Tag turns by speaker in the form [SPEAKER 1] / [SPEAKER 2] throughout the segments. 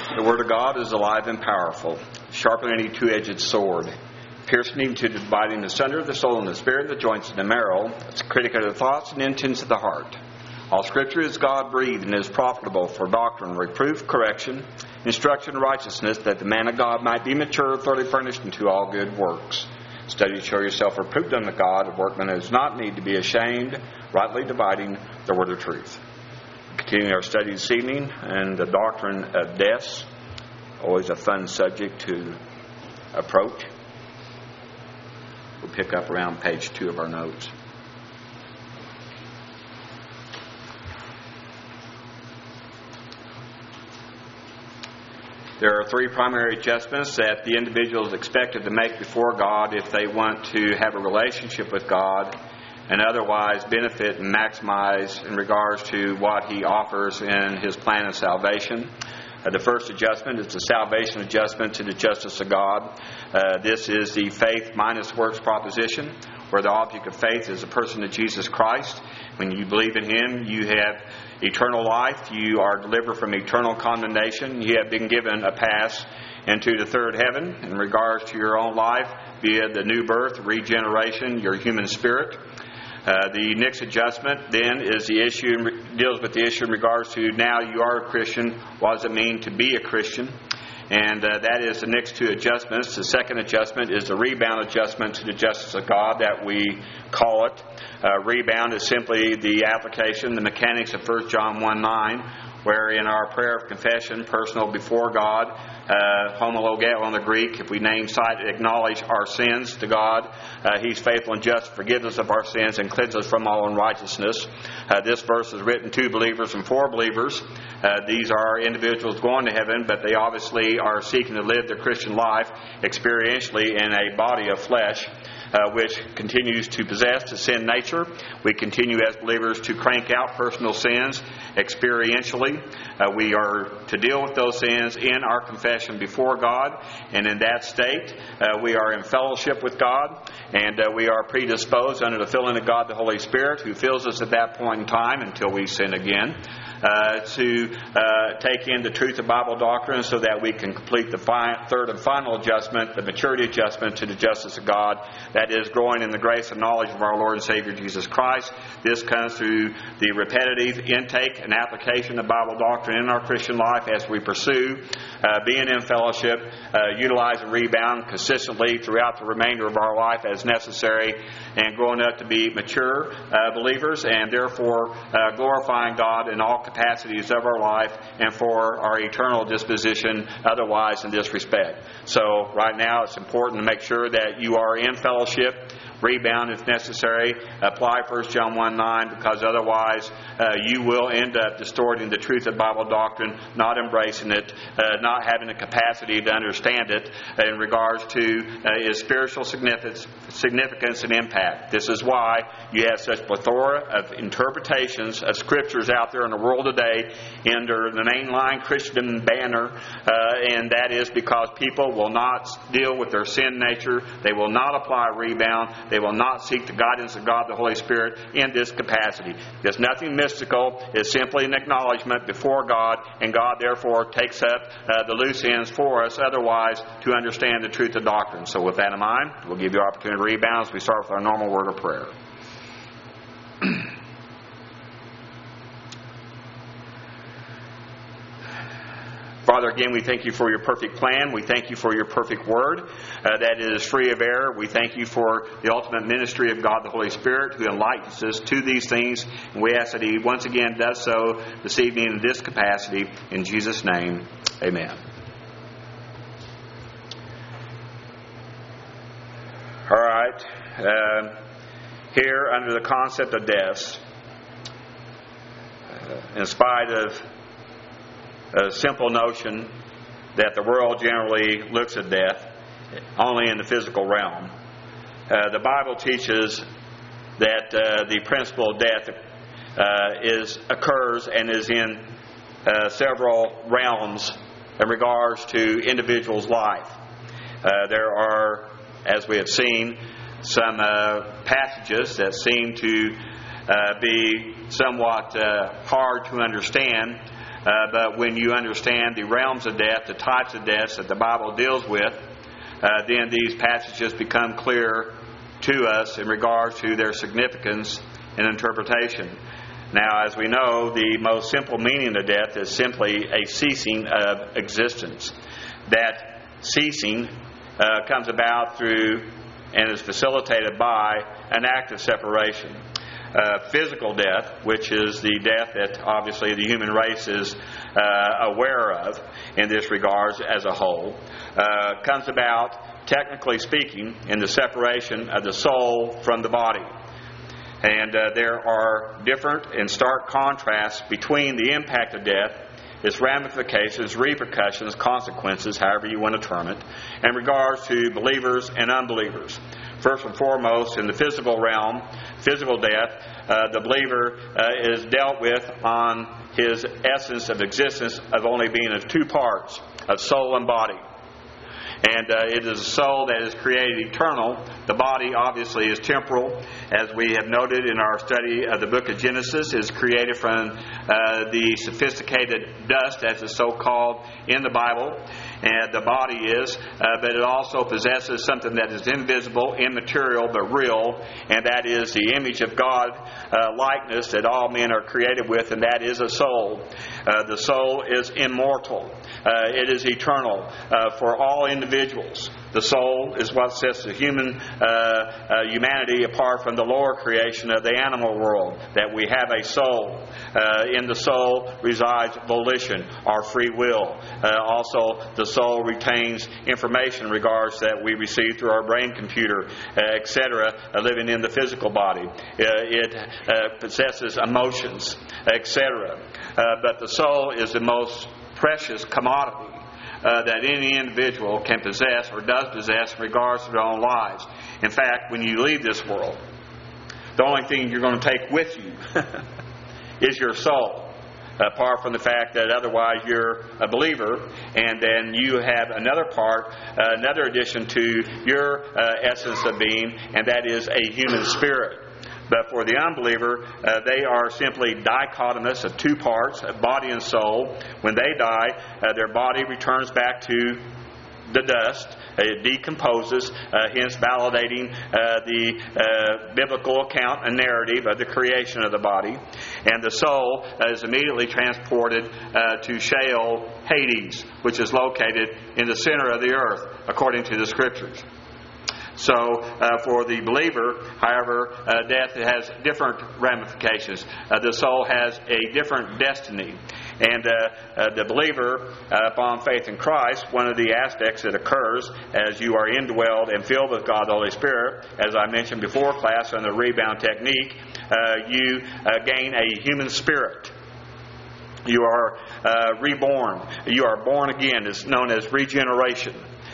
[SPEAKER 1] The Word of God is alive and powerful, sharper than any two-edged sword, piercing even to dividing asunder the soul and the spirit, the joints and the marrow. It's a critic of the thoughts and intents of the heart. All Scripture is God-breathed and is profitable for doctrine, reproof, correction, instruction, and righteousness, that the man of God might be mature, thoroughly furnished unto all good works. Study to show yourself approved unto God, a workman who does not need to be ashamed, rightly dividing the word of truth. Continuing our study this evening, and the doctrine of deaths, always a fun subject to approach. We'll pick up around page 2 of our notes. There are 3 primary adjustments that the individual is expected to make before God if they want to have a relationship with God and otherwise benefit and maximize in regards to what He offers in His plan of salvation. The first adjustment is the salvation adjustment to the justice of God. This is the faith minus works proposition, where the object of faith is the person of Jesus Christ. When you believe in Him, you have eternal life. You are delivered from eternal condemnation. You have been given a pass into the third heaven in regards to your own life via the new birth, regeneration, your human spirit. The next adjustment then is the issue, deals with the issue in regards to now you are a Christian. What does it mean to be a Christian? And that is the next 2 adjustments. The second adjustment is the rebound adjustment to the justice of God that we call it. Rebound is simply the application, the mechanics of 1 John 1:9, where in our prayer of confession, personal before God, homologeo on the Greek, if we acknowledge our sins to God, He's faithful and just to forgive us of our sins and cleanse us from all unrighteousness. This verse is written to believers and for believers. These are individuals going to heaven, but they obviously are seeking to live their Christian life experientially in a body of flesh, which continues to possess the sin nature. We continue as believers to crank out personal sins experientially. We are to deal with those sins in our confession before God, and in that state we are in fellowship with God, and we are predisposed under the filling of God the Holy Spirit, who fills us at that point in time until we sin again, to take in the truth of Bible doctrine so that we can complete the third and final adjustment, the maturity adjustment to the justice of God. That is, growing in the grace and knowledge of our Lord and Savior Jesus Christ. This comes through the repetitive intake and application of Bible doctrine in our Christian life as we pursue being in fellowship, utilize and rebound consistently throughout the remainder of our life as necessary, and growing up to be mature believers, and therefore glorifying God in all capacities of our life and for our eternal disposition otherwise in this respect. So right now it's important to make sure that you are in fellowship. Rebound if necessary. Apply 1 John 1:9, because otherwise you will end up distorting the truth of Bible doctrine, not embracing it, not having the capacity to understand it in regards to its spiritual significance and impact. This is why you have such plethora of interpretations of Scriptures out there in the world today under the mainline Christian banner, and that is because people will not deal with their sin nature. They will not apply rebound. They will not seek the guidance of God the Holy Spirit in this capacity. There's nothing mystical. It's simply an acknowledgement before God, and God therefore takes up the loose ends for us otherwise to understand the truth of doctrine. So with that in mind, we'll give you opportunity to rebound as we start with our normal word of prayer. Father, again, we thank You for Your perfect plan. We thank You for Your perfect word that is free of error. We thank You for the ultimate ministry of God the Holy Spirit, who enlightens us to these things. And we ask that He once again does so this evening in this capacity. In Jesus' name, amen. All right. Here, under the concept of death, in spite of a simple notion that the world generally looks at death only in the physical realm, the Bible teaches that the principle of death occurs and is in several realms in regards to individuals' life. There are, as we have seen, some passages that seem to be somewhat hard to understand But when you understand the realms of death, the types of deaths that the Bible deals with, then these passages become clear to us in regards to their significance and interpretation. Now, as we know, the most simple meaning of death is simply a ceasing of existence. That ceasing comes about through and is facilitated by an act of separation. Physical death, which is the death that obviously the human race is aware of in this regards as a whole, comes about, technically speaking, in the separation of the soul from the body. And there are different and stark contrasts between the impact of death, its ramifications, repercussions, consequences, however you want to term it, in regards to believers and unbelievers. First and foremost, in the physical realm, physical death, the believer is dealt with on his essence of existence of only being of two parts, of soul and body. And it is a soul that is created eternal. The body, obviously, is temporal. As we have noted in our study of the book of Genesis, is created from the sophisticated dust, as is so called in the Bible. And the body is, but it also possesses something that is invisible, immaterial, but real, and that is the image of God likeness that all men are created with, and that is a soul. The soul is immortal. It is eternal for all individuals. The soul is what sets the humanity apart from the lower creation of the animal world, that we have a soul. In the soul resides volition, our free will. Also, the soul retains information in regards that we receive through our brain computer, etc., living in the physical body. It possesses emotions, etc. But the soul is the most precious commodity that any individual can possess or does possess in regards to their own lives. In fact, when you leave this world, the only thing you're going to take with you is your soul. Apart from the fact that otherwise you're a believer, and then you have another part, another addition to your essence of being, and that is a human spirit. But for the unbeliever, they are simply dichotomous of two parts, body and soul. When they die, their body returns back to the dust. It decomposes, hence validating the biblical account and narrative of the creation of the body. And the soul is immediately transported to Sheol, Hades, which is located in the center of the earth, according to the Scriptures. So, for the believer, however, death has different ramifications. The soul has a different destiny. And the believer, upon faith in Christ, one of the aspects that occurs as you are indwelled and filled with God the Holy Spirit, as I mentioned before class on the rebound technique, you gain a human spirit. You are reborn. You are born again. It's known as regeneration.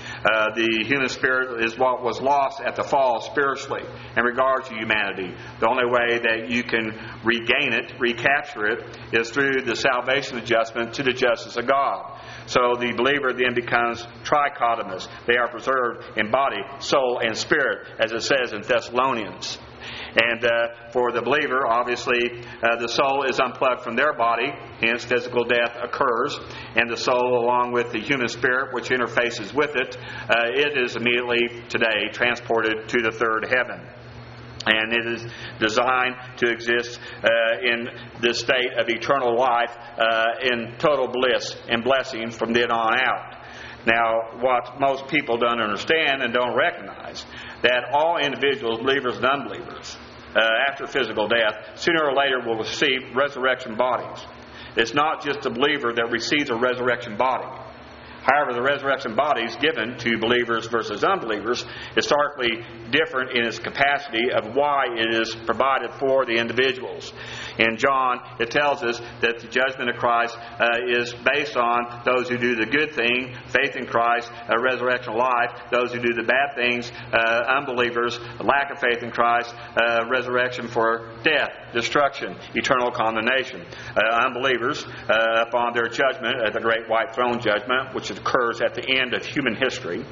[SPEAKER 1] The human spirit is what was lost at the fall spiritually in regards to humanity. The only way that you can regain it, recapture it, is through the salvation adjustment to the justice of God. So the believer then becomes trichotomous. They are preserved in body, soul, and spirit, as it says in Thessalonians. And for the believer, obviously, the soul is unplugged from their body, hence physical death occurs. And the soul, along with the human spirit, which interfaces with it, it is immediately today transported to the third heaven. And it is designed to exist in this state of eternal life in total bliss and blessing from then on out. Now, what most people don't understand and don't recognize, that all individuals, believers and unbelievers, after physical death, sooner or later will receive resurrection bodies. It's not just the believer that receives a resurrection body. However, the resurrection body is given to believers versus unbelievers is starkly different in its capacity of why it is provided for the individuals. In John, it tells us that the judgment of Christ is based on those who do the good thing, faith in Christ, resurrection life, those who do the bad things, unbelievers, lack of faith in Christ, resurrection for death, destruction, eternal condemnation. Unbelievers, upon their judgment, at the great white throne judgment, which occurs at the end of human history,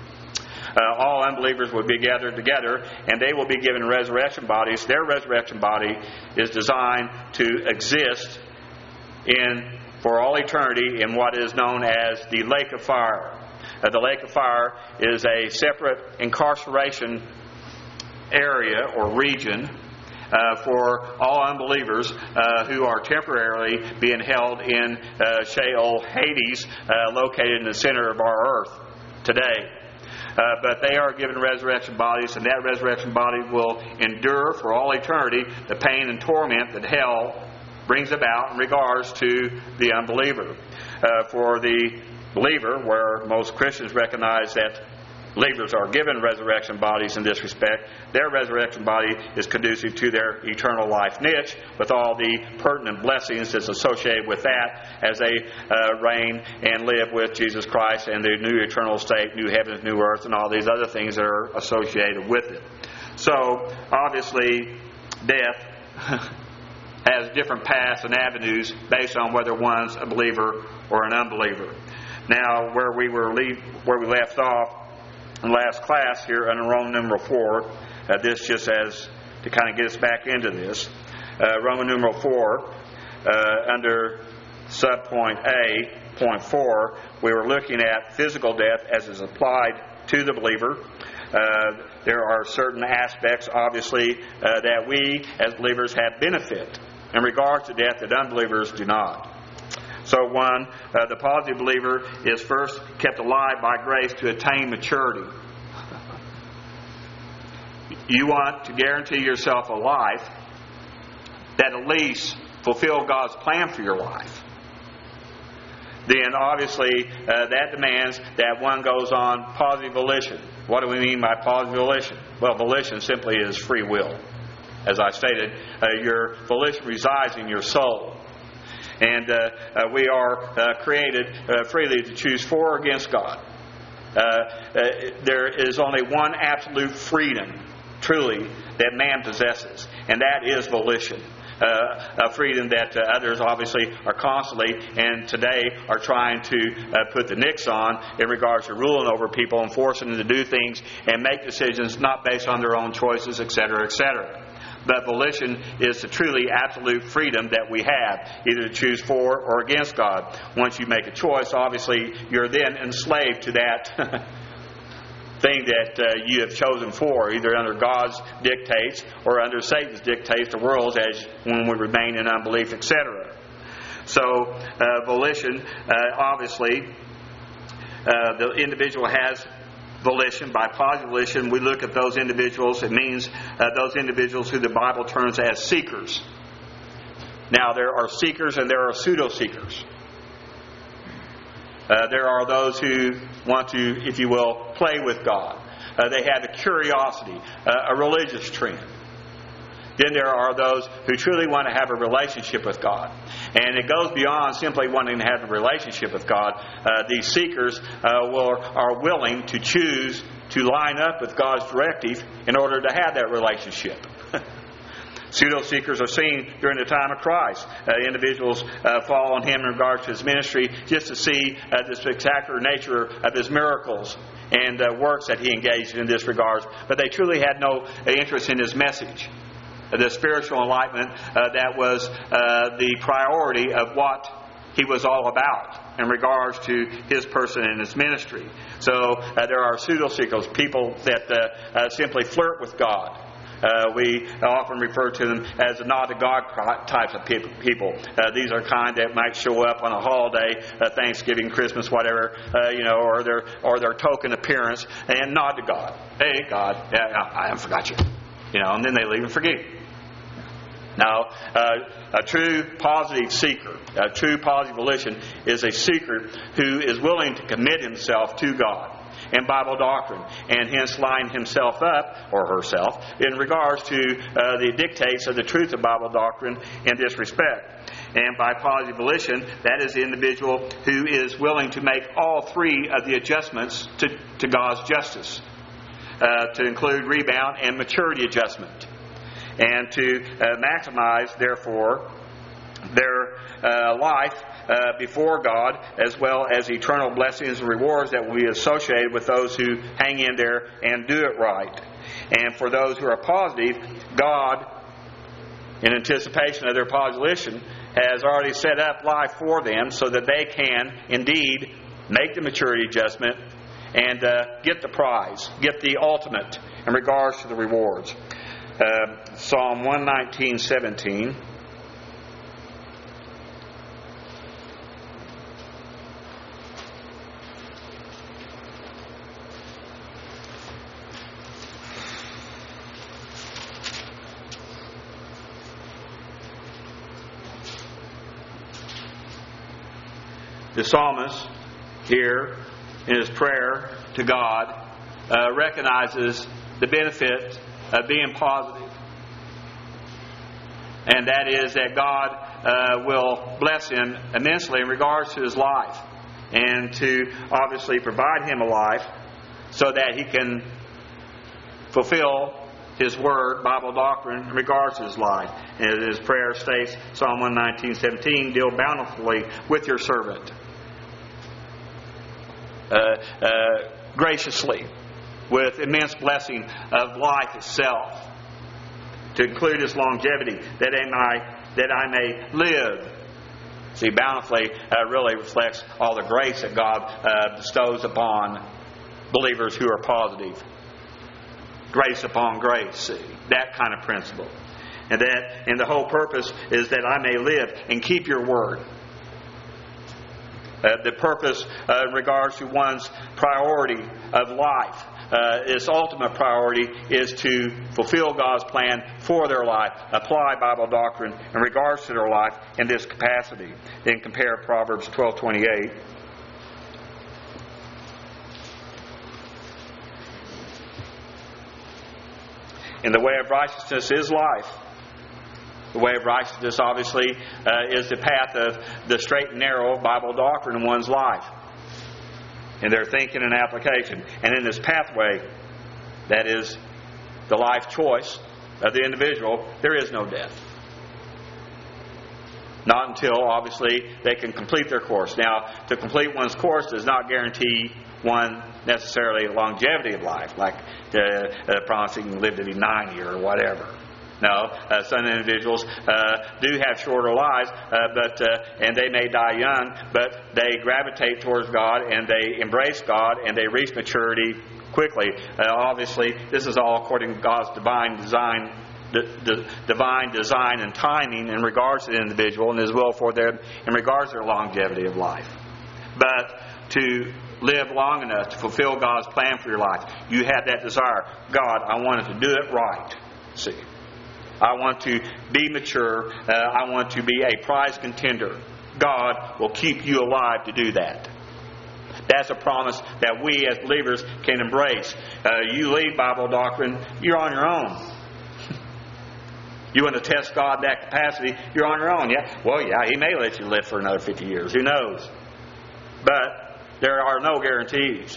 [SPEAKER 1] all unbelievers will be gathered together, and they will be given resurrection bodies. Their resurrection body is designed to exist in for all eternity in what is known as the lake of fire. The lake of fire is a separate incarceration area or region for all unbelievers who are temporarily being held in Sheol, Hades, located in the center of our earth today. But they are given resurrection bodies, and that resurrection body will endure for all eternity the pain and torment that hell brings about in regards to the unbeliever. For the believer, where most Christians recognize that believers are given resurrection bodies in this respect, their resurrection body is conducive to their eternal life niche, with all the pertinent blessings that's associated with that as they reign and live with Jesus Christ and the new eternal state, new heavens, new earth, and all these other things that are associated with it. So, obviously, death has different paths and avenues based on whether one's a believer or an unbeliever. Now, where we left off in last class here under Roman numeral 4, this just as to kind of get us back into this. Roman numeral 4, under subpoint A, point 4, we were looking at physical death as is applied to the believer. There are certain aspects, obviously, that we as believers have benefit in regards to death that unbelievers do not. So one, the positive believer is first kept alive by grace to attain maturity. You want to guarantee yourself a life that at least fulfill God's plan for your life. Then obviously that demands that one goes on positive volition. What do we mean by positive volition? Well, volition simply is free will. As I stated, your volition resides in your soul. And we are created freely to choose for or against God. There is only one absolute freedom, truly, that man possesses, and that is volition. A freedom that others obviously are constantly and today are trying to put the nix on in regards to ruling over people and forcing them to do things and make decisions not based on their own choices, etc., etc. But volition is the truly absolute freedom that we have, either to choose for or against God. Once you make a choice, obviously you're then enslaved to that thing that you have chosen for, either under God's dictates or under Satan's dictates, the world's, as when we remain in unbelief, etc. So volition, obviously, the individual has volition. By positive volition, we look at those individuals. It means those individuals who the Bible terms as seekers. Now, there are seekers and there are pseudo-seekers. There are those who want to, if you will, play with God. They have a curiosity, a religious trend. Then there are those who truly want to have a relationship with God. And it goes beyond simply wanting to have a relationship with God. These seekers are willing to choose to line up with God's directive in order to have that relationship. Pseudo-seekers are seen during the time of Christ. Individuals fall on Him in regards to His ministry just to see the spectacular nature of His miracles and works that He engaged in this regard. But they truly had no interest in His message. The spiritual enlightenment that was the priority of what He was all about in regards to His person and His ministry. So there are pseudo-seekers, people that simply flirt with God. We often refer to them as the not to God types of people. These are kind that might show up on a holiday, Thanksgiving, Christmas, whatever, or their token appearance, and nod to God. Hey, God, I haven't forgot you. And then they leave and forget. Now, a true positive seeker, a true positive volition, is a seeker who is willing to commit himself to God and Bible doctrine, and hence line himself up, or herself, in regards to the dictates of the truth of Bible doctrine in this respect. And by positive volition, that is the individual who is willing to make all three of the adjustments to God's justice, to include rebound and maturity adjustment, and to maximize, therefore, their life before God, as well as eternal blessings and rewards that will be associated with those who hang in there and do it right. And for those who are positive, God, in anticipation of their positive volition, has already set up life for them so that they can indeed make the maturity adjustment and get the prize, get the ultimate in regards to the rewards. Psalm 119:17. The psalmist here in his prayer to God recognizes the benefit of being positive. And that is that God will bless him immensely in regards to his life. And to obviously provide him a life so that he can fulfill His Word, Bible doctrine, in regards to his life. And his prayer states, Psalm 119:17, deal bountifully with your servant. Graciously, with immense blessing of life itself, to include his longevity, that I may live. See, bountifully really reflects all the grace that God bestows upon believers who are positive. Grace upon grace, see, that kind of principle. And the whole purpose is that I may live and keep your word. The purpose in regards to one's priority of life, its ultimate priority is to fulfill God's plan for their life, apply Bible doctrine in regards to their life in this capacity. Then compare Proverbs 12:28. And the way of righteousness is life. The way of righteousness, obviously, is the path of the straight and narrow Bible doctrine in one's life, in their thinking and application. And in this pathway, that is the life choice of the individual, there is no death. Not until, obviously, they can complete their course. Now, to complete one's course does not guarantee one necessarily longevity of life, like promising to live to be 90 or whatever. No, some individuals do have shorter lives, and they may die young, but they gravitate towards God and they embrace God and they reach maturity quickly. Obviously, this is all according to God's divine design and timing in regards to the individual and His will for them in regards to their longevity of life. But to live long enough to fulfill God's plan for your life, you have that desire. God, I wanted to do it right. See, I want to be mature. I want to be a prize contender. God will keep you alive to do that. That's a promise that we as believers can embrace. You leave Bible doctrine, you're on your own. You want to test God in that capacity, you're on your own. Yeah, well, yeah, He may let you live for another 50 years. Who knows? But there are no guarantees.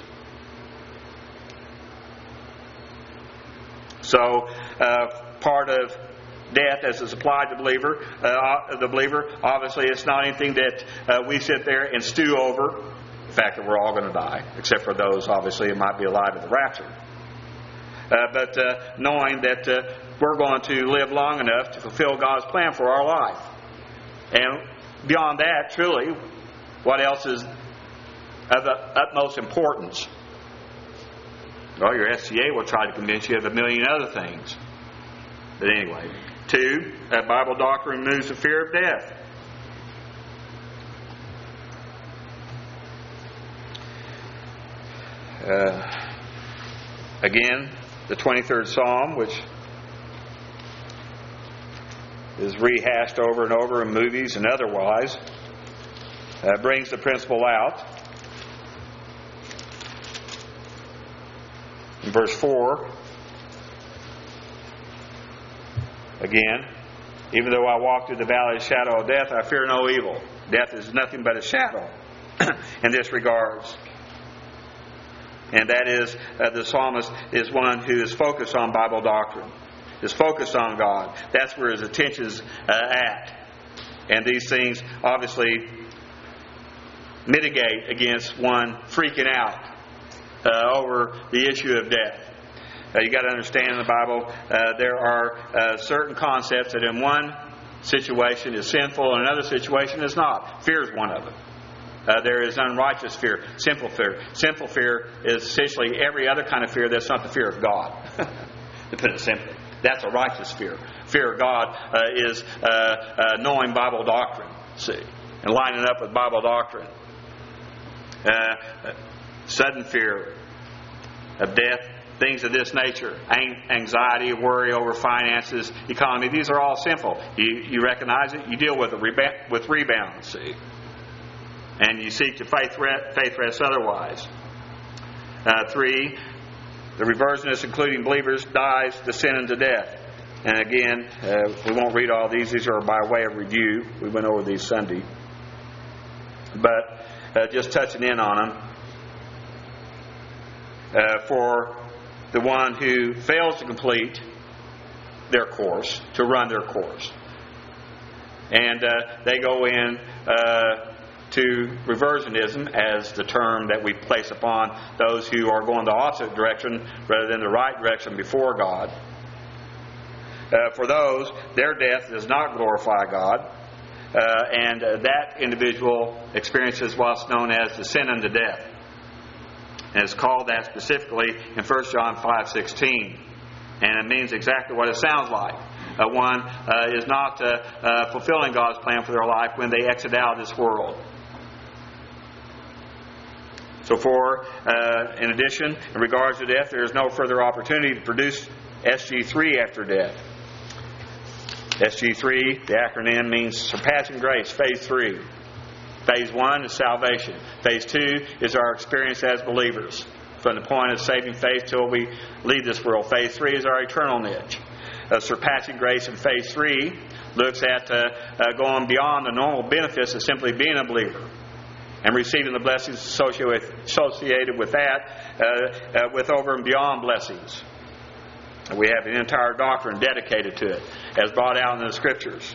[SPEAKER 1] So, part of death as it's applied to the believer, obviously it's not anything that we sit there and stew over. The fact that we're all going to die, except for those, obviously, who might be alive at the rapture. But knowing that we're going to live long enough to fulfill God's plan for our life. And beyond that, truly, what else is of the utmost importance? Well, your SCA will try to convince you of a million other things. But anyway, 2, that Bible doctrine removes the fear of death. Again, the 23rd Psalm, which is rehashed over and over in movies and otherwise, brings the principle out. In verse 4, again, even though I walk through the valley of the shadow of death, I fear no evil. Death is nothing but a shadow in this regards. And that is, the psalmist is one who is focused on Bible doctrine, is focused on God. That's where his attention's at. And these things obviously mitigate against one freaking out over the issue of death. You got to understand in the Bible there are certain concepts that in one situation is sinful and another situation is not. Fear is one of them. There is unrighteous fear, sinful fear. Sinful fear is essentially every other kind of fear that's not the fear of God, to put it simply. That's a righteous fear. Fear of God is knowing Bible doctrine, see, and lining up with Bible doctrine. Sudden fear of death, things of this nature, anxiety, worry over finances, economy, these are all sinful. You recognize it, you deal with it with rebound, see. And you seek to faith rest otherwise. 3, the reversionist, including believers, dies to sin and to death. And again, we won't read all these. These are by way of review. We went over these Sunday. But just touching in on them. For the one who fails to complete their course, to run their course. And they go in to reversionism as the term that we place upon those who are going the opposite direction rather than the right direction before God. For those, their death does not glorify God, and that individual experiences what's known as the sin unto death. And it's called that specifically in 1 John 5:16. And it means exactly what it sounds like. One is not fulfilling God's plan for their life when they exit out of this world. So in addition, in regards to death, there is no further opportunity to produce SG3 after death. SG3, the acronym, means surpassing grace, phase 3. Phase 1 is salvation. Phase 2 is our experience as believers, from the point of saving faith till we leave this world. Phase 3 is our eternal niche. Surpassing grace in phase 3 looks at going beyond the normal benefits of simply being a believer and receiving the blessings associated with that, with over and beyond blessings. We have an entire doctrine dedicated to it, as brought out in the Scriptures.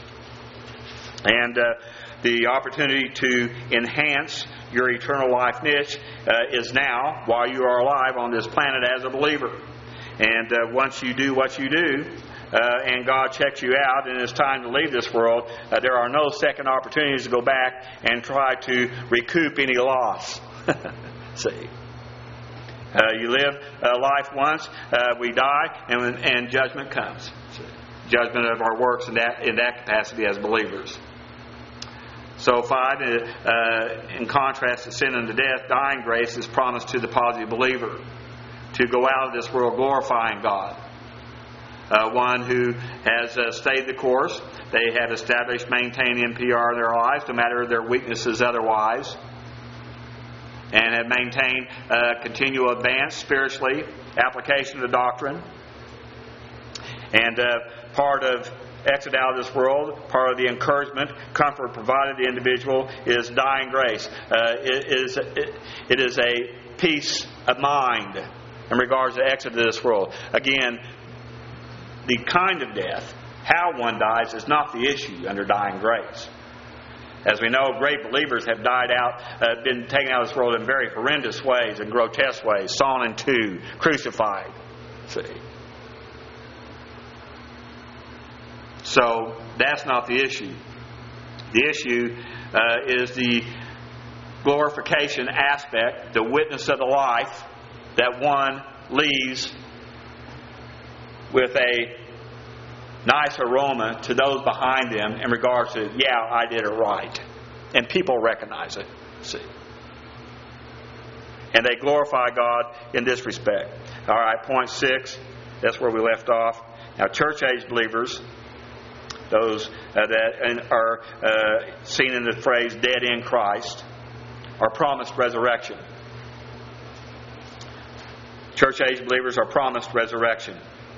[SPEAKER 1] And the opportunity to enhance your eternal life niche is now, while you are alive on this planet as a believer. And once you do what you do, and God checks you out and it's time to leave this world, there are no second opportunities to go back and try to recoup any loss. See? You live life once, we die, and judgment comes. See? Judgment of our works in that capacity as believers. So 5, in contrast to sin unto death, dying grace is promised to the positive believer to go out of this world glorifying God. One who has stayed the course. They have established, maintained NPR in their lives, no matter their weaknesses otherwise. And have maintained continual advance spiritually, application of the doctrine. And part of exit out of this world, part of the encouragement, comfort provided the individual is dying grace. It is a peace of mind in regards to exit of this world. Again, the kind of death, how one dies, is not the issue under dying grace. As we know, great believers have died out, been taken out of this world in very horrendous ways and grotesque ways, sawn in two, crucified. See? So that's not the issue. The issue is the glorification aspect, the witness of the life that one leaves with a nice aroma to those behind them in regards to, yeah, I did it right. And people recognize it. See? And they glorify God in this respect. All right, point 6. That's where we left off. Now, church-age believers, those that are seen in the phrase dead in Christ, are promised resurrection. Church-age believers are promised resurrection.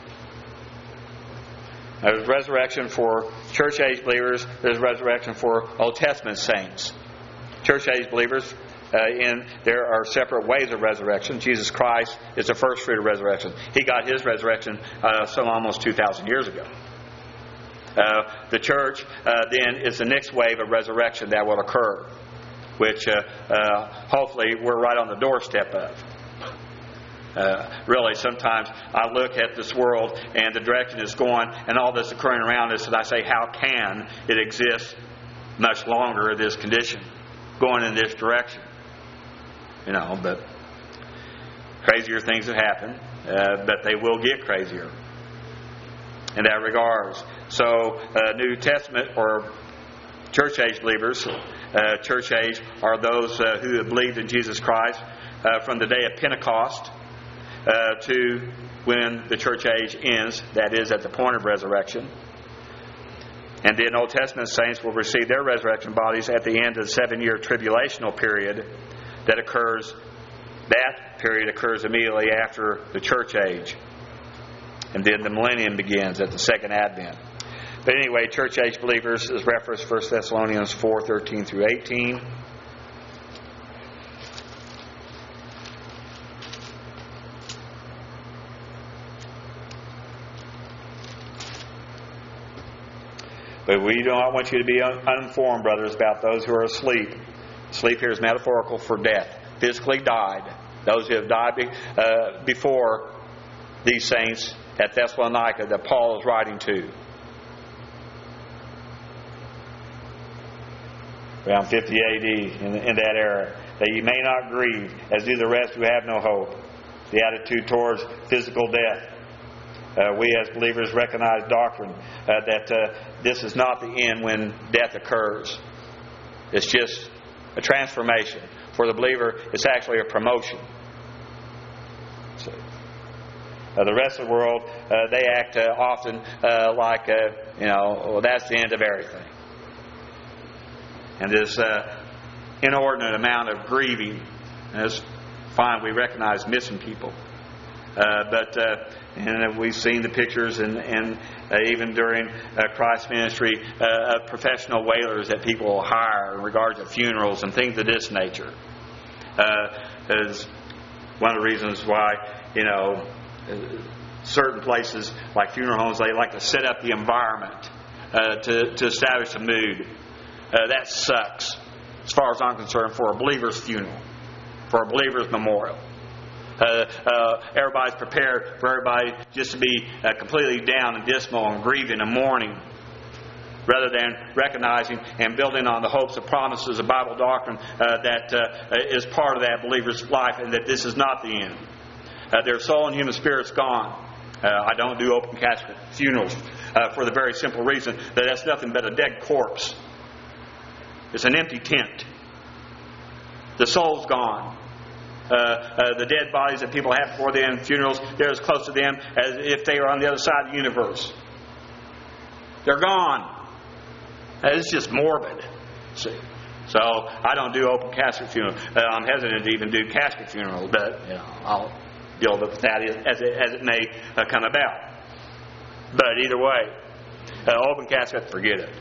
[SPEAKER 1] There's resurrection for church-age believers. There's resurrection for Old Testament saints. Church-age believers, there are separate ways of resurrection. Jesus Christ is the first fruit of resurrection. He got His resurrection some almost 2,000 years ago. The church then is the next wave of resurrection that will occur, which hopefully we're right on the doorstep of. Really, sometimes I look at this world and the direction it's going and all this occurring around us, and I say, how can it exist much longer, this condition, going in this direction? But crazier things have happened, but they will get crazier in that regards. So, New Testament or church age believers, church age are those who have believed in Jesus Christ from the day of Pentecost to when the church age ends, that is, at the point of resurrection. And the Old Testament saints will receive their resurrection bodies at the end of the 7-year tribulational period that occurs. That period occurs immediately after the church age. And then the millennium begins at the second advent. But anyway, church age believers is referenced 1 Thessalonians 4:13 through 18. But we do not want you to be uninformed, brothers, about those who are asleep. Sleep here is metaphorical for death. Physically died. Those who have died before these saints at Thessalonica that Paul is writing to. Around 50 AD, in that era. That you may not grieve, as do the rest who have no hope. The attitude towards physical death. We as believers recognize doctrine that this is not the end when death occurs. It's just a transformation. For the believer, it's actually a promotion. So, the rest of the world, they act often like, that's the end of everything. And this inordinate amount of grieving, is fine, we recognize missing people. And we've seen the pictures and even during Christ's ministry of professional wailers that people will hire in regards to funerals and things of this nature. Is one of the reasons why, certain places like funeral homes, they like to set up the environment to establish a mood. That sucks, as far as I'm concerned, for a believer's funeral, for a believer's memorial. Everybody's prepared for everybody just to be completely down and dismal and grieving and mourning, rather than recognizing and building on the hopes and promises of Bible doctrine that is part of that believer's life, and that this is not the end. Their soul and human spirit's gone. I don't do open casket funerals for the very simple reason that that's nothing but a dead corpse. It's an empty tent. The soul's gone. The dead bodies that people have before the end funerals, they're as close to them as if they were on the other side of the universe. They're gone. It's just morbid. See, so I don't do open casket funerals. I'm hesitant to even do casket funerals, but I'll deal with that as it may come about. But either way, open casket, forget it.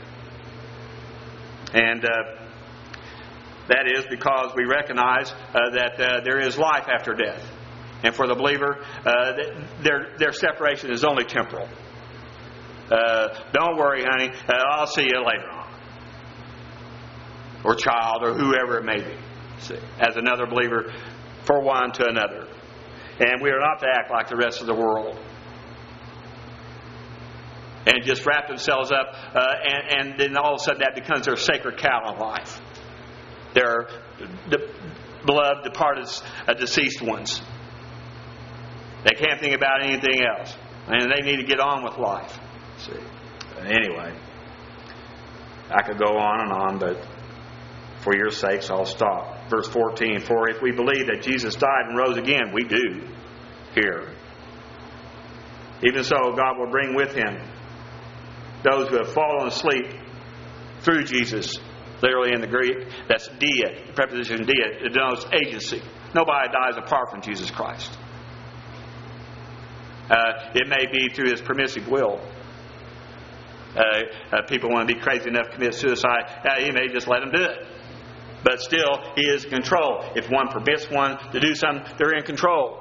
[SPEAKER 1] And that is because we recognize that there is life after death. And for the believer, their separation is only temporal. Don't worry, honey. I'll see you later on. Or child, or whoever it may be. See, as another believer, for one to another. And we are not to act like the rest of the world. And just wrap themselves up, and then all of a sudden that becomes their sacred cow in life. Their beloved, departed, deceased ones. They can't think about anything else. And they need to get on with life. See. Anyway, I could go on and on, but for your sakes I'll stop. Verse 14, for if we believe that Jesus died and rose again, we do here. Even so, God will bring with Him those who have fallen asleep through Jesus. Literally in the Greek, that's dia. The preposition dia, it denotes agency. Nobody dies apart from Jesus Christ. It may be through His permissive will. People want to be crazy enough to commit suicide. He may just let them do it. But still, He is in control. If one permits one to do something, they're in control.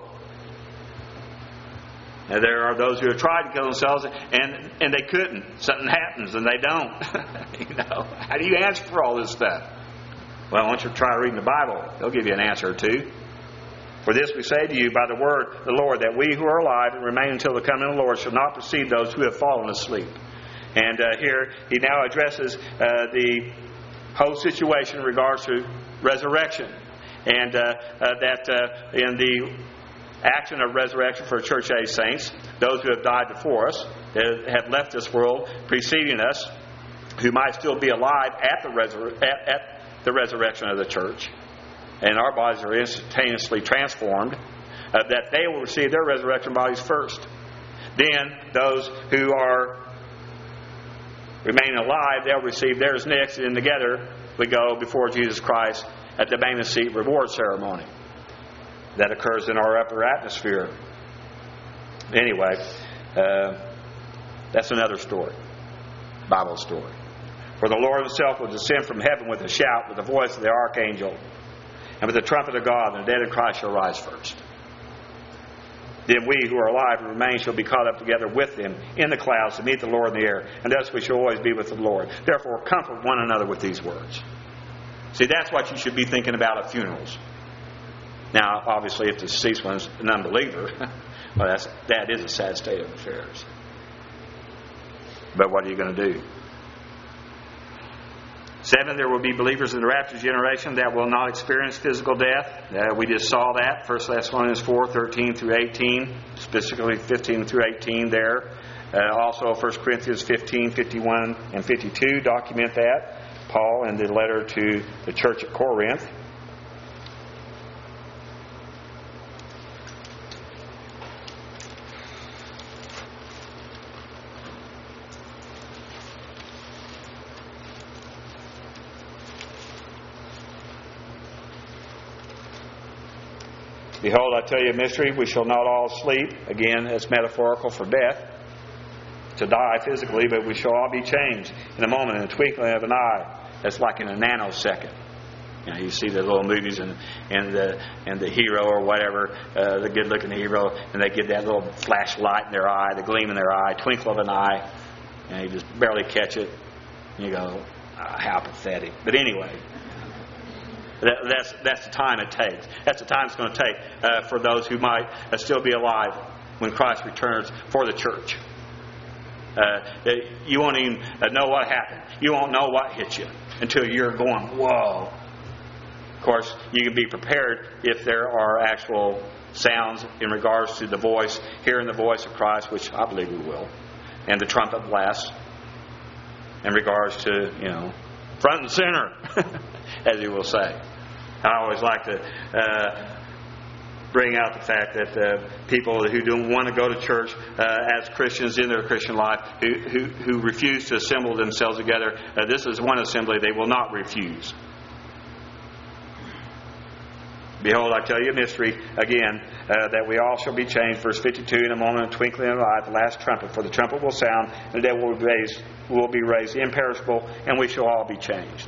[SPEAKER 1] There are those who have tried to kill themselves and they couldn't. Something happens and they don't. How do you answer for all this stuff? Well, once you try reading the Bible, they'll give you an answer or two.
[SPEAKER 2] For this we say to you by the word of the Lord, that we who are alive and remain until the coming of the Lord shall not precede those who have fallen asleep. And here he now addresses the whole situation in regards to resurrection. And that in the action of resurrection for church age saints, those who have died before us, that have left this world preceding us, who might still be alive at the resurrection of the church, and our bodies are instantaneously transformed, that they will receive their resurrection bodies first. Then those who are remaining alive, they'll receive theirs next, and together we go before Jesus Christ at the Bema Seat reward ceremony that occurs in our upper atmosphere. Anyway, that's another story, Bible story. For the Lord himself will descend from heaven with a shout, with the voice of the archangel, and with the trumpet of God, and the dead in Christ shall rise first. Then we who are alive and remain shall be caught up together with them in the clouds to meet the Lord in the air, and thus we shall always be with the Lord. Therefore, comfort one another with these words. See, that's what you should be thinking about at funerals. Now, obviously, if the deceased one's an unbeliever, well, that is a sad state of affairs. But what are you going to do? 7, there will be believers in the rapture generation that will not experience physical death. We just saw that. 1 Thessalonians 4:13 through 18, specifically 15 through 18 there. Also 1 Corinthians 15, 51 and 52 document that. Paul in the letter to the church at Corinth. Behold, I tell you a mystery. We shall not all sleep. Again, that's metaphorical for death. To die physically, but we shall all be changed in a moment, in the twinkling of an eye. That's like in a nanosecond. You know, you see the little movies and the hero or whatever, the good-looking hero, and they get that little flashlight in their eye, the gleam in their eye, twinkle of an eye, and you just barely catch it. And you go, how pathetic. But anyway, that's the time it takes. That's the time it's going to take for those who might still be alive when Christ returns for the church. You won't even know what happened. You won't know what hit you until you're going, whoa. Of course, you can be prepared if there are actual sounds in regards to the voice, hearing the voice of Christ, which I believe we will, and the trumpet blast in regards to, front and center, as you will say. I always like to bring out the fact that people who don't want to go to church as Christians in their Christian life, who refuse to assemble themselves together, this is one assembly they will not refuse. Behold, I tell you a mystery, again, that we all shall be changed. Verse 52, in a moment, a twinkling of an eye, the last trumpet. For the trumpet will sound, and the dead will be raised imperishable, and we shall all be changed.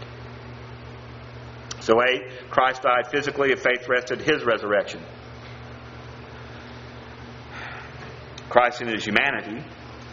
[SPEAKER 2] So 8, Christ died physically, and faith rested his resurrection. Christ in his humanity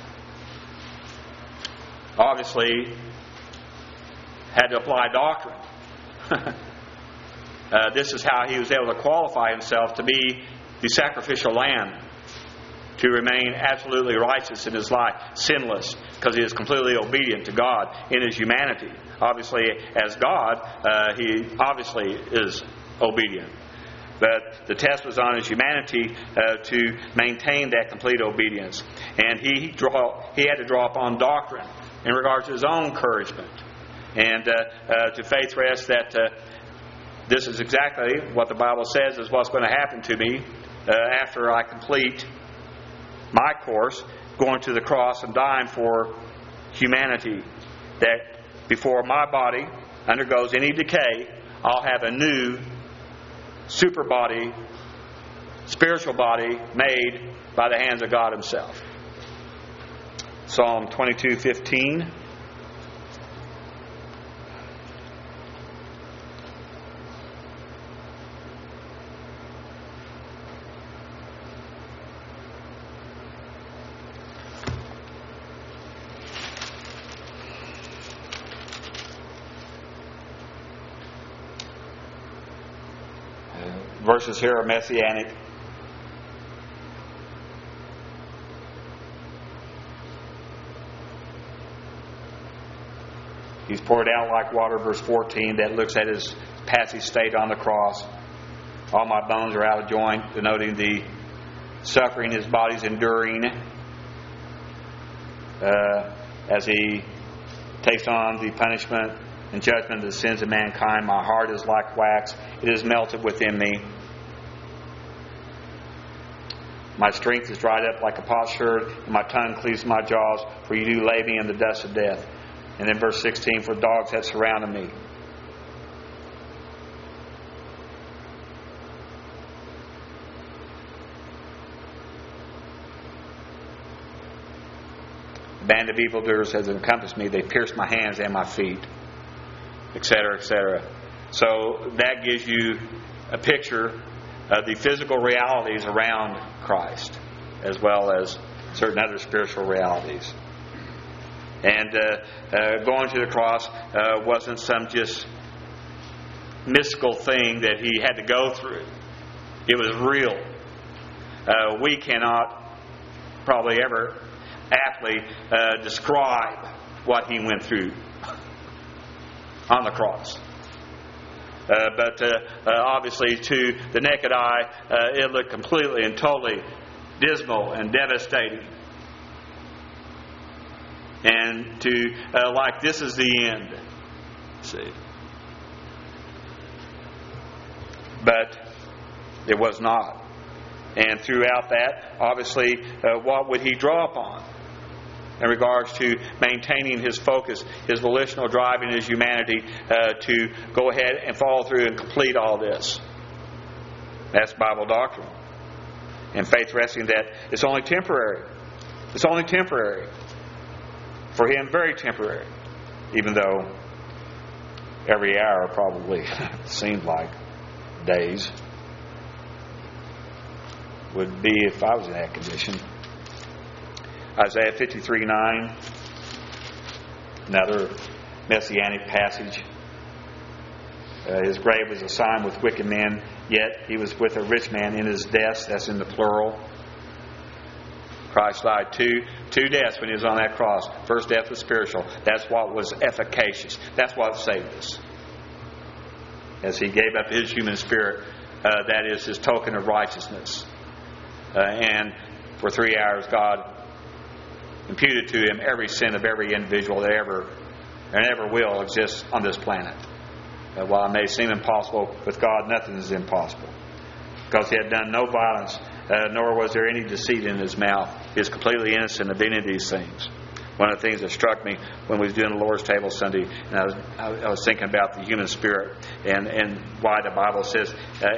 [SPEAKER 2] obviously had to apply doctrine. This is how he was able to qualify himself to be the sacrificial lamb, to remain absolutely righteous in his life, sinless, because he is completely obedient to God in his humanity. Obviously, as God, he obviously is obedient. But the test was on his humanity to maintain that complete obedience. And he had to draw upon doctrine in regards to his own encouragement. And to faith rest that this is exactly what the Bible says is what's going to happen to me after I complete my course, going to the cross and dying for humanity. That before my body undergoes any decay, I'll have a new super body, spiritual body made by the hands of God himself. Psalm 22:15. verses here are messianic. He's poured out like water, verse 14, that looks at his passive state on the cross. All my bones are out of joint, denoting the suffering his body's enduring as he takes on the punishment and judgment of the sins of mankind. My heart is like wax. It is melted within me. My strength is dried up like a potsherd, and my tongue cleaves my jaws, for you do lay me in the dust of death. And then verse 16, for dogs have surrounded me. A band of evildoers has encompassed me. They pierced my hands and my feet, etc., etc. So that gives you a picture of the physical realities around Christ, as well as certain other spiritual realities. And going to the cross wasn't some just mystical thing that he had to go through. It was real. We cannot probably ever aptly describe what he went through on the cross. But obviously to the naked eye, it looked completely and totally dismal and devastating. And to like this is the end. See, but it was not. And throughout that, obviously, what would he draw upon in regards to maintaining his focus, his volitional drive in his humanity to go ahead and follow through and complete all this? That's Bible doctrine. And faith resting that it's only temporary. It's only temporary. For him, very temporary. Even though every hour probably seemed like days. Would be if I was in that condition. Isaiah 53:9, another messianic passage. His grave was assigned with wicked men, yet he was with a rich man in his deaths. That's in the plural. Christ died two deaths when he was on that cross. First death was spiritual. That's what was efficacious. That's what saved us. As he gave up his human spirit, that is his token of righteousness. And for 3 hours, God imputed to him every sin of every individual that ever and ever will exist on this planet. While it may seem impossible, with God nothing is impossible. Because he had done no violence, nor was there any deceit in his mouth. He is completely innocent of any of these things. One of the things that struck me when we was doing the Lord's Table Sunday, and I was thinking about the human spirit and why the Bible says,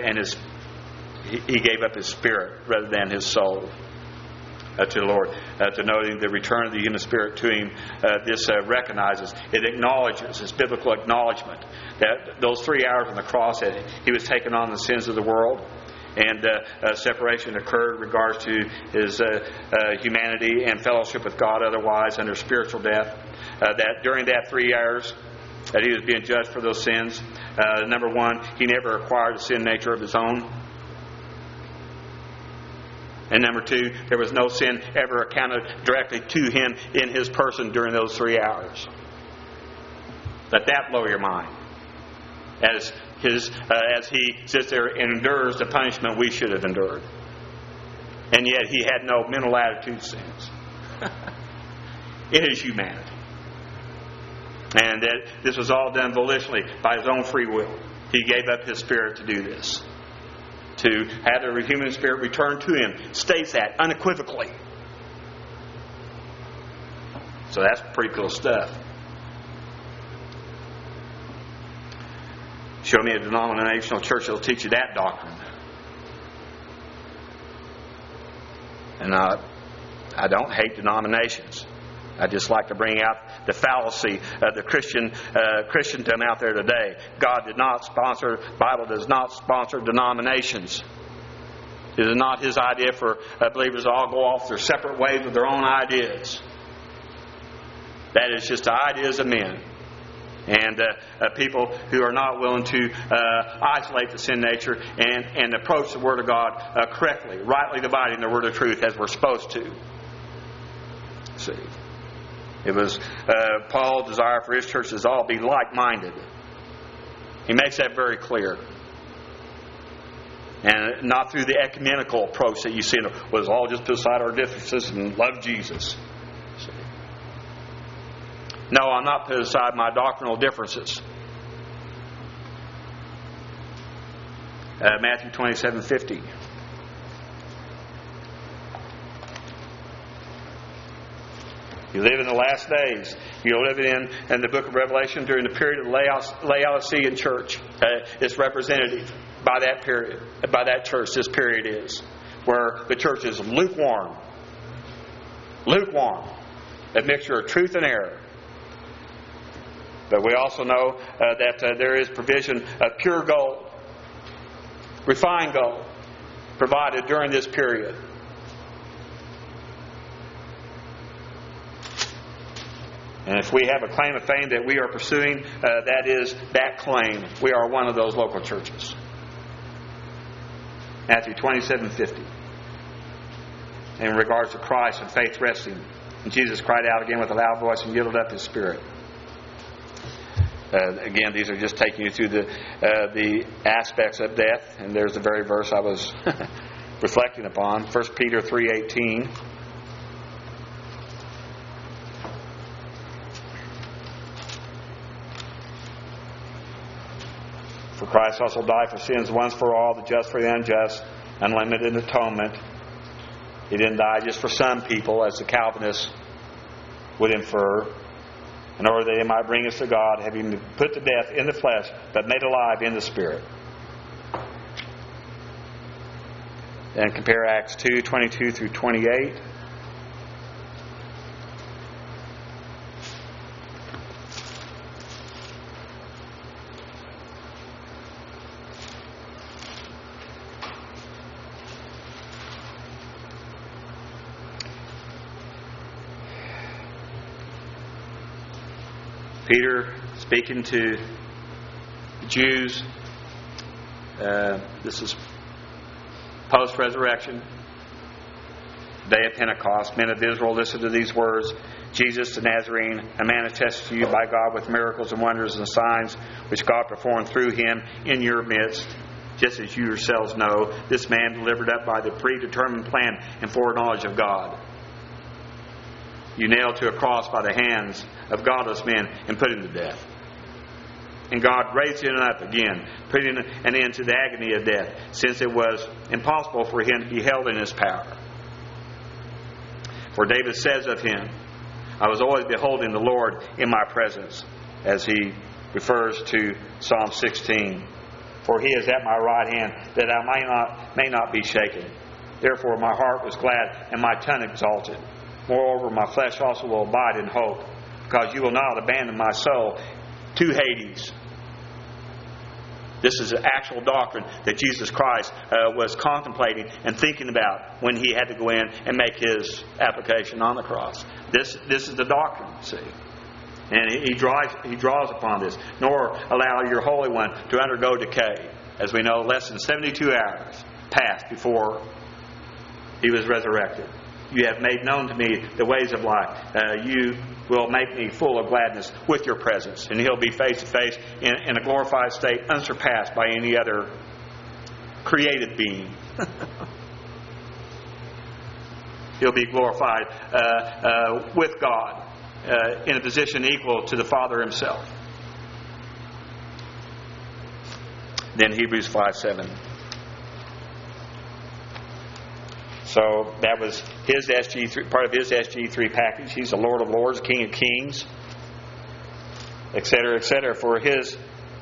[SPEAKER 2] he gave up his spirit rather than his soul to the Lord. Denoting the return of the human spirit to him, this recognizes, it acknowledges, this biblical acknowledgement that those 3 hours on the cross that he was taking on the sins of the world, and separation occurred in regards to his humanity and fellowship with God otherwise under spiritual death. That during that 3 hours that he was being judged for those sins, number one, he never acquired a sin nature of his own. And number two, there was no sin ever accounted directly to him in his person during those 3 hours. Let that blow your mind. As he sits there and endures the punishment we should have endured. And yet he had no mental attitude sins in his humanity. And that this was all done volitionally by his own free will. He gave up his spirit to do this. To have the human spirit return to him states that unequivocally. So that's pretty cool stuff. Show me a denominational church that will teach you that doctrine. And I don't hate denominations. I just like to bring out the fallacy of the Christendom out there today. God did not sponsor, Bible does not sponsor denominations. It is not His idea for believers to all go off their separate ways with their own ideas. That is just the ideas of men. And people who are not willing to isolate the sin nature and approach the Word of God correctly, rightly dividing the Word of truth as we're supposed to. See, it was Paul's desire for his churches to all be like-minded. He makes that very clear. And not through the ecumenical approach that you see, was all just put aside our differences and love Jesus. See? No, I'm not put aside my doctrinal differences. Matthew 27:50. You live in the last days. You're living in the book of Revelation during the period of the Laodicean church. It's representative by that period, by that church. This period is where the church is lukewarm, a mixture of truth and error. But we also know that there is provision of pure gold, refined gold, provided during this period. And if we have a claim of fame that we are pursuing, that is that claim. We are one of those local churches. Matthew 27:50. In regards to Christ and faith resting, and Jesus cried out again with a loud voice and yielded up his spirit. Again, these are just taking you through the aspects of death. And there's the very verse I was reflecting upon. 1 Peter 3:18. For Christ also died for sins once for all, the just for the unjust, unlimited atonement. He didn't die just for some people, as the Calvinists would infer, in order that He might bring us to God, having been put to death in the flesh, but made alive in the Spirit. And compare Acts 2:22 through 28. Peter speaking to the Jews. This is post-resurrection, day of Pentecost. Men of Israel, listen to these words. Jesus the Nazarene, a man attested to you by God with miracles and wonders and signs which God performed through him in your midst, just as you yourselves know. This man delivered up by the predetermined plan and foreknowledge of God. You nailed to a cross by the hands of godless men and put him to death. And God raised him up again, putting an end to the agony of death, since it was impossible for him to be held in his power. For David says of him, I was always beholding the Lord in my presence, as he refers to Psalm 16. For he is at my right hand, that I may not be shaken. Therefore my heart was glad and my tongue exalted. Moreover, my flesh also will abide in hope, because you will not abandon my soul to Hades. This is an actual doctrine that Jesus Christ was contemplating and thinking about when he had to go in and make his application on the cross. This is the doctrine, see. And he draws upon this. Nor allow your Holy One to undergo decay. As we know, less than 72 hours passed before he was resurrected. You have made known to me the ways of life. You will make me full of gladness with your presence. And he'll be face to face in a glorified state, unsurpassed by any other created being. He'll be glorified with God in a position equal to the Father himself. Then Hebrews 5:7. So that was his SG3, part of his SG3 package. He's the Lord of Lords, King of Kings, etc., for his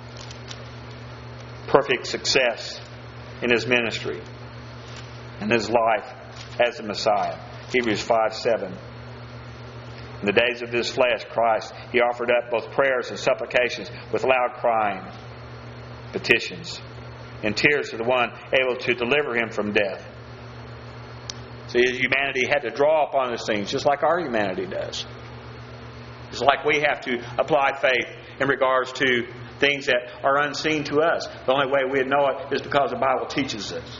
[SPEAKER 2] perfect success in his ministry and his life as the Messiah. Hebrews 5:7. In the days of his flesh, Christ, he offered up both prayers and supplications with loud crying, petitions, and tears to the one able to deliver him from death. See, his humanity had to draw upon these things, just like our humanity does. It's like we have to apply faith in regards to things that are unseen to us. The only way we'd know it is because the Bible teaches us.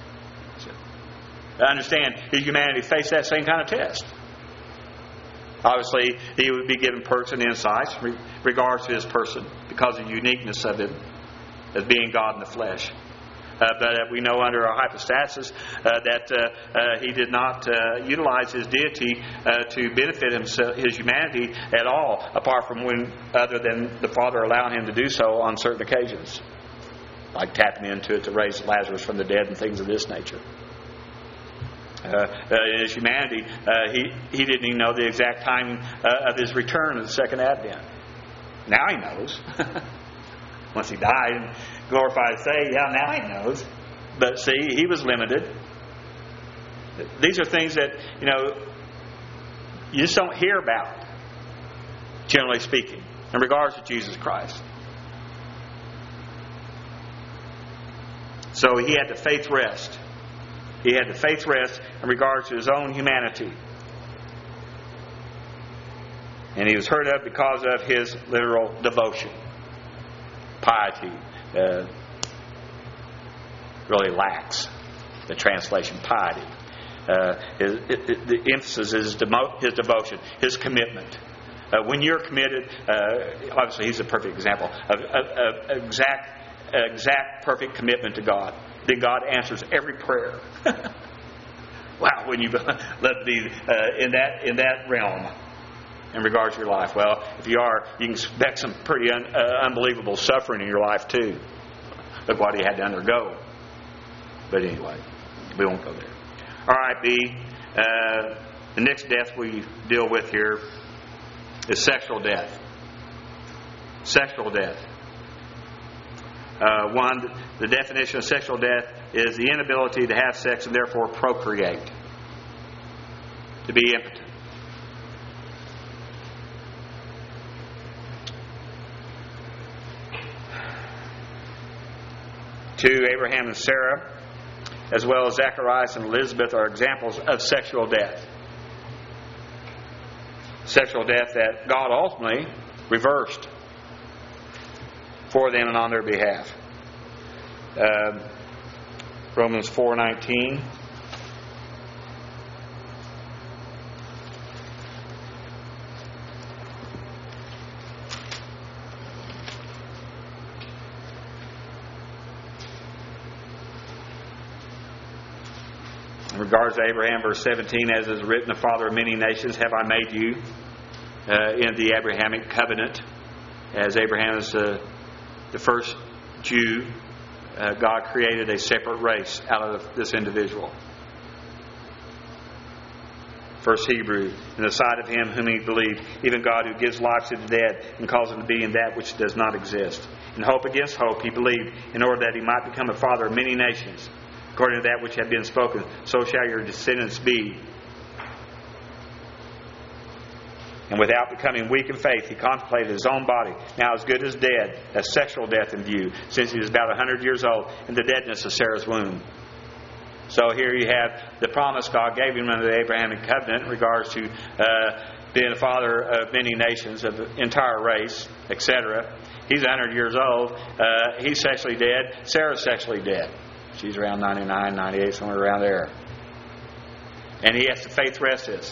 [SPEAKER 2] I understand his humanity faced that same kind of test. Obviously, he would be given perks and insights in regards to his person because of the uniqueness of him as being God in the flesh. But we know under our hypostasis that he did not utilize his deity to benefit himself, his humanity at all, apart from when other than the Father allowing him to do so on certain occasions, like tapping into it to raise Lazarus from the dead and things of this nature. In his humanity, he didn't even know the exact timing of his return of the second advent. Now he knows. Once he died and glorified, say, yeah, now he knows. But see, he was limited. These are things that, you just don't hear about, generally speaking, in regards to Jesus Christ. So he had the faith rest. He had the faith rest in regards to his own humanity. And he was heard of because of his literal devotion. Piety really lacks the translation piety. The emphasis is his devotion, his commitment. When you're committed, obviously he's a perfect example of exact perfect commitment to God. Then God answers every prayer. Wow, when you let be in that realm in regards to your life. Well, if you are, you can expect some pretty unbelievable suffering in your life too. Look what he had to undergo. But anyway, we won't go there. All right, B. The next death we deal with here is sexual death. Sexual death. One, the definition of sexual death is the inability to have sex and therefore procreate. To be impotent. 2, Abraham and Sarah, as well as Zacharias and Elizabeth, are examples of sexual death. Sexual death that God ultimately reversed for them and on their behalf. Romans 4:19. In regards to Abraham, verse 17, as is written, the father of many nations have I made you, in the Abrahamic covenant. As Abraham is the first Jew, God created a separate race out of this individual. First Hebrew, in the sight of him whom he believed, even God who gives life to the dead and calls him to be in that which does not exist. In hope against hope he believed, in order that he might become a father of many nations. According to that which had been spoken, so shall your descendants be. And without becoming weak in faith, he contemplated his own body, now as good as dead, as sexual death in view, since he was about 100 years old, and the deadness of Sarah's womb. So here you have the promise God gave him under the Abrahamic covenant in regards to being a father of many nations, of the entire race, etc. He's 100 years old. He's sexually dead. Sarah's sexually dead. She's around 99, 98, somewhere around there. And he has to faith rest his.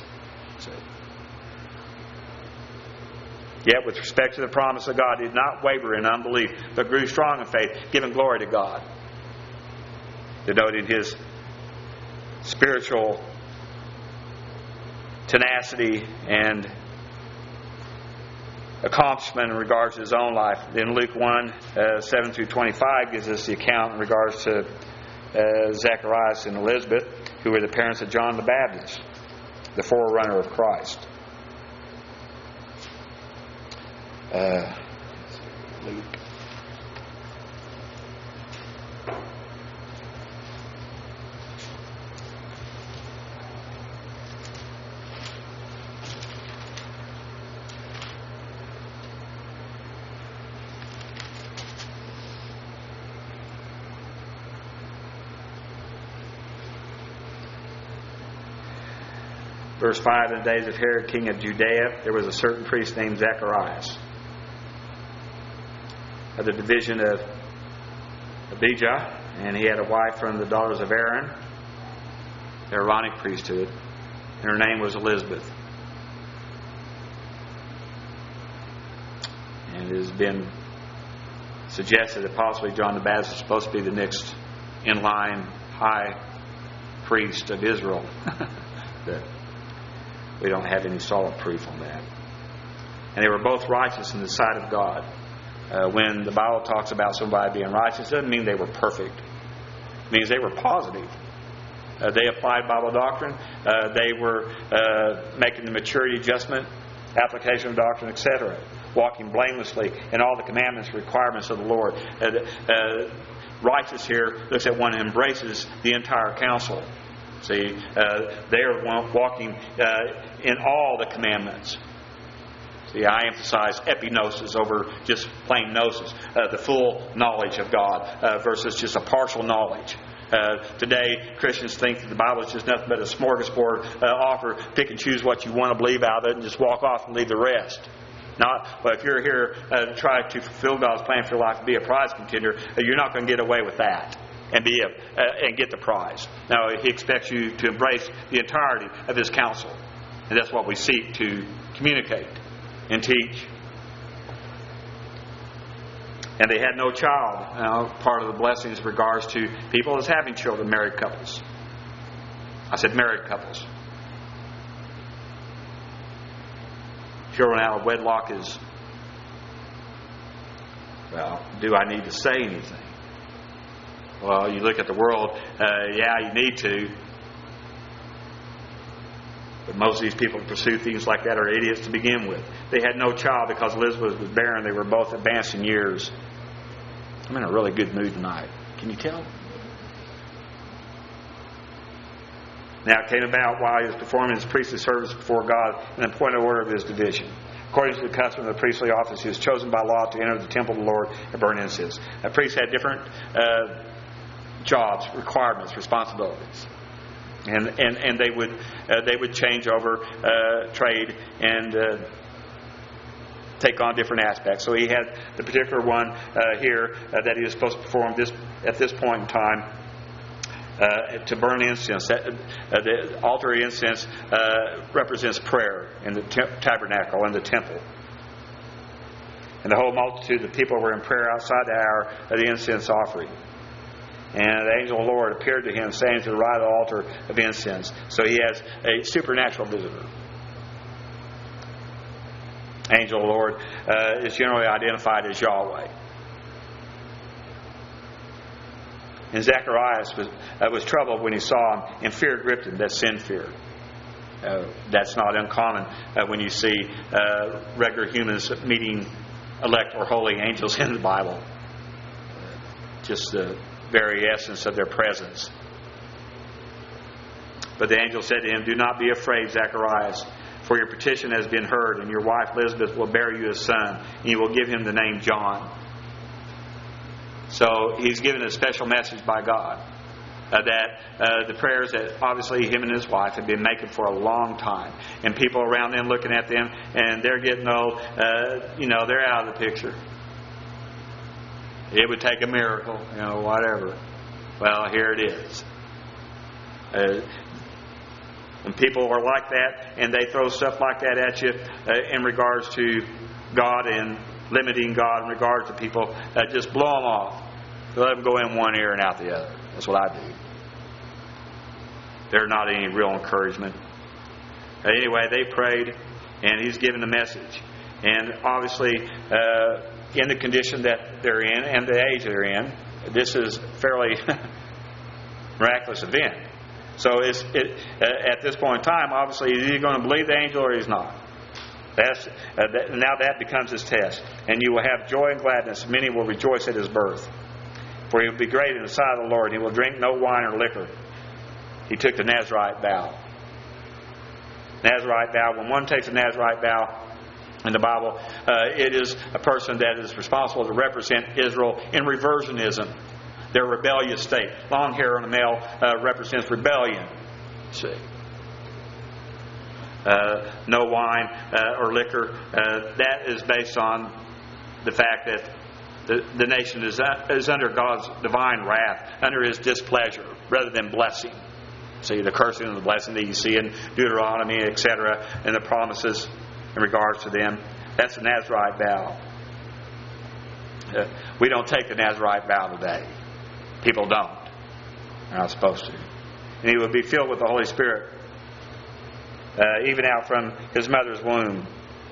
[SPEAKER 2] Yet with respect to the promise of God, he did not waver in unbelief, but grew strong in faith, giving glory to God. Denoting his spiritual tenacity and accomplishment in regards to his own life. Then Luke 1, 7 through 25 gives us the account in regards to Zacharias and Elizabeth, who were the parents of John the Baptist, the forerunner of Christ. Luke. Verse 5, in the days of Herod, king of Judea, there was a certain priest named Zacharias. of the division of Abijah, and he had a wife from the daughters of Aaron, the Aaronic priesthood, and her name was Elizabeth. And it has been suggested that possibly John the Baptist is supposed to be the next in line high priest of Israel. But we don't have any solid proof on that. And they were both righteous in the sight of God. When the Bible talks about somebody being righteous, it doesn't mean they were perfect. It means they were positive. They applied Bible doctrine. They were making the maturity adjustment, application of doctrine, etc. Walking blamelessly in all the commandments and requirements of the Lord. Righteous here looks at one who embraces the entire counsel. See, they are walking in all the commandments. See, I emphasize epignosis over just plain gnosis, the full knowledge of God versus just a partial knowledge. Today, Christians think that the Bible is just nothing but a smorgasbord offer. Pick and choose what you want to believe out of it and just walk off and leave the rest. But if you're here to try to fulfill God's plan for your life and be a prize contender, you're not going to get away with that and get the prize. Now, He expects you to embrace the entirety of His counsel, and that's what we seek to communicate and teach. And they had no child. Now, part of the blessings in regards to people is having children, married couples. I said married couples. Children out of wedlock is, well, do I need to say anything? Well, you look at the world, you need to. But most of these people who pursue things like that are idiots to begin with. They had no child because Elizabeth was barren. They were both advanced in years. I'm in a really good mood tonight. Can you tell? Now it came about while he was performing his priestly service before God in the appointed order of his division. According to the custom of the priestly office, he was chosen by law to enter the temple of the Lord and burn incense. A priest had different jobs, requirements, responsibilities. And they would change over trade and take on different aspects. So he had the particular one here that he was supposed to perform at this point in time to burn incense. The altar incense represents prayer in the tabernacle and the temple. And the whole multitude of people were in prayer outside the hour of the incense offering. And the angel of the Lord appeared to him, saying to the right of the altar of incense. So he has a supernatural visitor. Angel of the Lord is generally identified as Yahweh. And Zacharias was troubled when he saw him, and fear gripped him. That's sin fear. That's not uncommon when you see regular humans meeting elect or holy angels in the Bible. Just the very essence of their presence. But the angel said to him, "Do not be afraid, Zacharias, for your petition has been heard, and your wife Elizabeth will bear you a son, and you will give him the name John." So he's given a special message by God that the prayers that obviously him and his wife have been making for a long time, and people around them looking at them, and they're getting old, they're out of the picture. It would take a miracle, whatever. Well, here it is. When people are like that and they throw stuff like that at you in regards to God and limiting God in regard to people, just blow them off. Let them go in one ear and out the other. That's what I do. They're not any real encouragement. Anyway, they prayed, and he's given the message. And obviously, in the condition that they're in and the age they're in, this is a fairly miraculous event. So at this point in time, obviously, is he going to believe the angel or he's not? Now that becomes his test. "And you will have joy and gladness. Many will rejoice at his birth. For he will be great in the sight of the Lord. He will drink no wine or liquor." He took the Nazirite vow. Nazirite vow. When one takes a Nazirite vow in the Bible, it is a person that is responsible to represent Israel in reversionism, their rebellious state. Long hair on a male represents rebellion. See, no wine or liquor. That is based on the fact that the nation is under God's divine wrath, under His displeasure, rather than blessing. See, the cursing and the blessing that you see in Deuteronomy, etc., and the promises in regards to them. That's the Nazirite vow. We don't take the Nazirite vow today. People don't. They're not supposed to. And he will be filled with the Holy Spirit, even out from his mother's womb.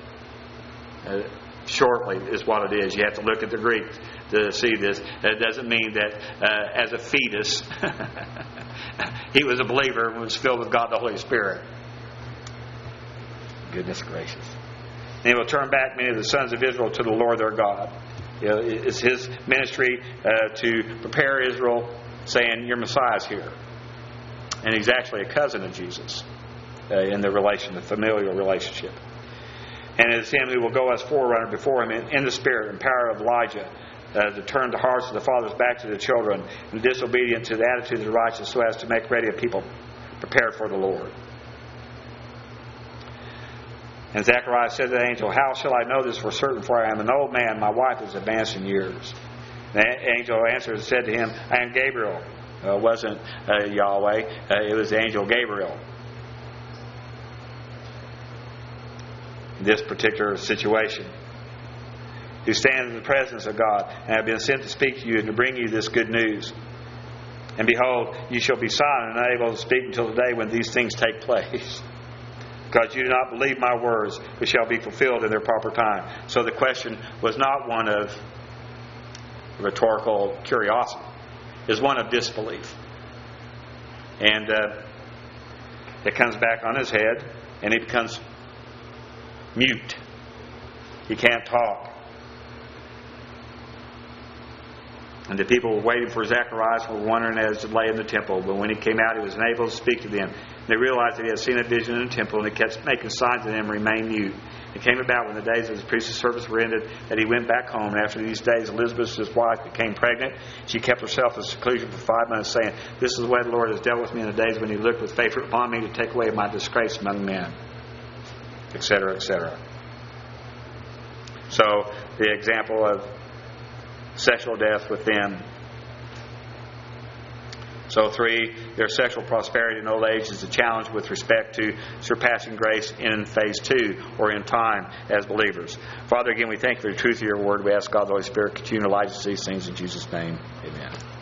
[SPEAKER 2] Shortly is what it is. You have to look at the Greek to see this. It doesn't mean that as a fetus he was a believer and was filled with God the Holy Spirit. Goodness gracious. And he will turn back many of the sons of Israel to the Lord their God. It's his ministry to prepare Israel, saying, your Messiah's here. And he's actually a cousin of Jesus in the familial relationship. And it is him who will go as forerunner before him in the spirit and power of Elijah, to turn the hearts of the fathers back to the children, and the disobedient to the attitude of the righteous, so as to make ready a people prepared for the Lord. And Zechariah said to the angel, how shall I know this for certain? For I am an old man, my wife is advanced in years. The angel answered and said to him, I am Gabriel. It wasn't Yahweh, it was the angel Gabriel. In this particular situation, who stand in the presence of God, and have been sent to speak to you and to bring you this good news. And behold, you shall be silent and unable to speak until the day when these things take place. Because you do not believe my words, which shall be fulfilled in their proper time. So the question was not one of rhetorical curiosity. It is one of disbelief. And it comes back on his head, and he becomes mute. He can't talk. And the people were waiting for Zacharias, were wondering as he lay in the temple. But when he came out, he was unable to speak to them. And they realized that he had seen a vision in the temple, and he kept making signs to them and remained mute. It came about when the days of his priestly service were ended that he went back home. And after these days, Elizabeth, his wife, became pregnant. She kept herself in seclusion for 5 months, saying, this is the way the Lord has dealt with me in the days when he looked with favor upon me to take away my disgrace among men, etc., etc. So, the example of sexual death with them. So 3, their sexual prosperity in old age is a challenge with respect to surpassing grace in phase 2, or in time, as believers. Father, again, we thank you for the truth of your word. We ask God the Holy Spirit continue to light us these things in Jesus' name. Amen.